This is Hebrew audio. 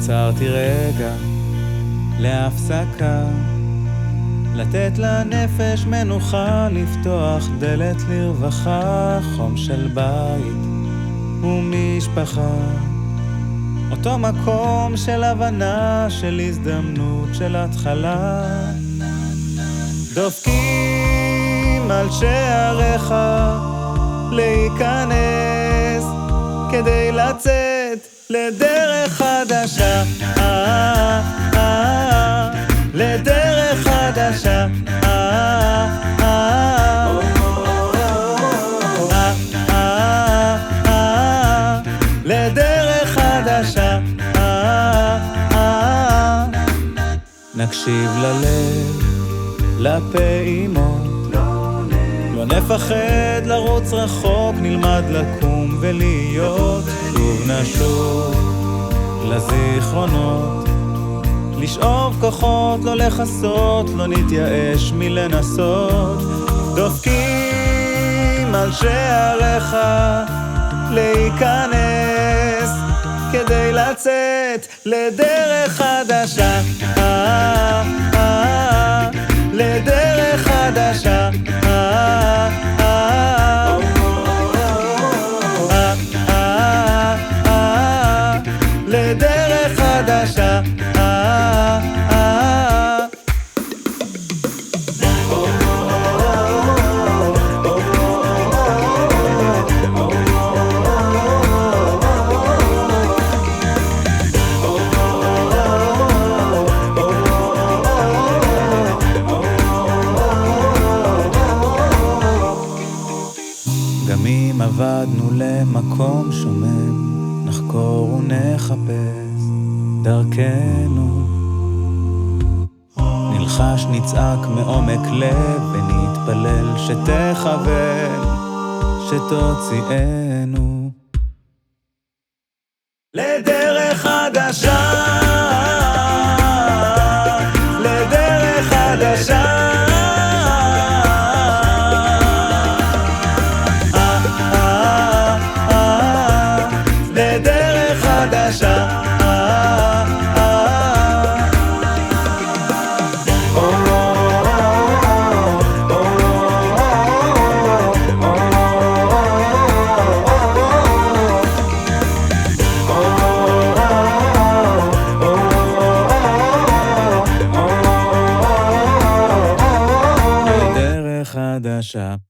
עצרתי רגע להפסקה, לתת לנפש מנוחה, לפתוח דלת לרווחה, חום של בית ומשפחה, אותו מקום של הבנה, של הזדמנות, של התחלה. דופקים על שעריך להיכנס כדי לצאת לדרך חדשה, לדרך חדשה, לדרך חדשה. נקשיב ללב, לפעימות, לא נפחד לרוץ רחוק, נלמד לקום ולהיות, שוב נשוב לזיכרונות, לשאוב כוחות, לא לחסות, לא נתייאש מלנסות. דופקים על שעריך להיכנס כדי לצאת לדרך חדשה, לדרך חדשה, לדרך חדשה. גם אם עבדנו למקום שומם, נחקור ונחפש דרכנו, נלחש נצעק מעומק לב ונתפלל שתכוון, שתוציאנו לדרך חדשה, לדרך חדשה, לדרך חדשה. לדרך חדשה.